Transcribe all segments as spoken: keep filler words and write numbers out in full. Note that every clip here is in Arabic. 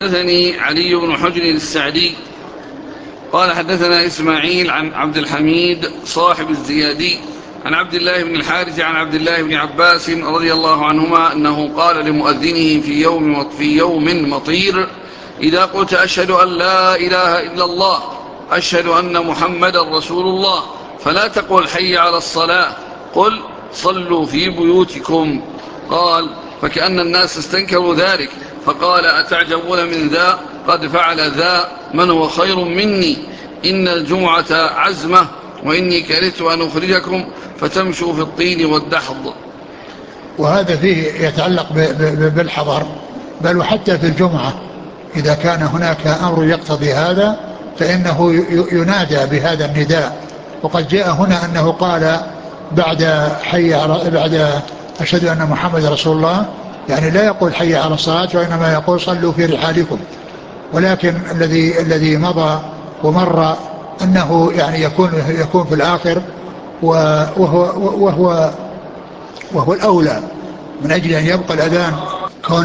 حدثني علي بن حجر السعدي قال حدثنا إسماعيل عن عبد الحميد صاحب الزيادي عن عبد الله بن الحارث عن عبد الله بن عباس رضي الله عنهما أنه قال لمؤذنه في يوم, في يوم مطير: إذا قلت أشهد أن لا إله إلا الله أشهد أن محمدا رسول الله فلا تقل حي على الصلاة، قل صلوا في بيوتكم. قال: فكأن الناس استنكروا ذلك، فقال: أتعجبون من ذا؟ قد فعل ذا من هو خير مني. إن الجمعة عزمة، وإني كرهت أن أخرجكم فتمشوا في الطين والدحض. وهذا فيه يتعلق بالحضر، بل وحتى في الجمعة إذا كان هناك أمر يقتضي هذا فإنه ينادى بهذا النداء. وقد جاء هنا أنه قال بعد حي على بعد أشهد أن محمد رسول الله، يعني لا يقول حي على الصلاة، وإنما يقول صلوا في رحالكم. ولكن الذي الذي مضى ومر أنه يعني يكون يكون في الآخر، وهو وهو وهو الأولى من أجل أن يبقى الأذان. كون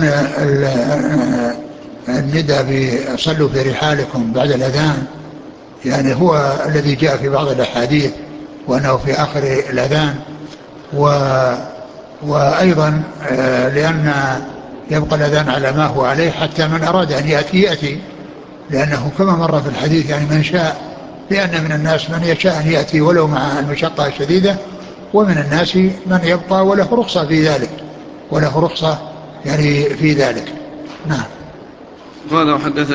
الندى بصلوا في رحالكم بعد الأذان يعني هو الذي جاء في بعض الأحاديث وأنه في آخر الأذان، و وأيضا لأن يبقى الأذان على ما هو عليه حتى من أراد أن يأتي يأتي، لأنه كما مر في الحديث يعني من شاء، لأن من الناس من يشاء أن يأتي ولو مع المشقة الشديدة، ومن الناس من يبقى وله رخصة في ذلك وله رخصة يعني في ذلك. نعم. قال: وحدثني